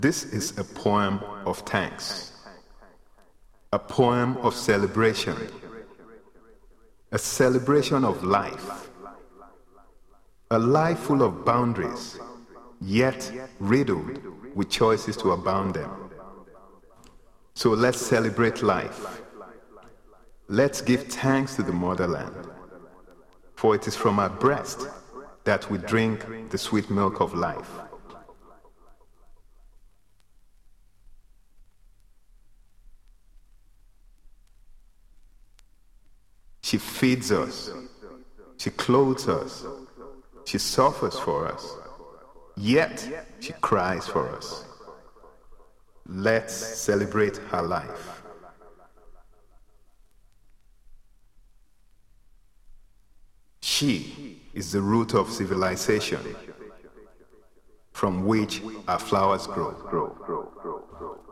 This is a poem of thanks, a poem of celebration, a celebration of life, a life full of boundaries, yet riddled with choices to abound them. So let's celebrate life. Let's give thanks to the motherland, for it is from our breast that we drink the sweet milk of life. She feeds us, she clothes us, she suffers for us, yet she cries for us. Let's celebrate her life. She is the root of civilization, from which our flowers grow.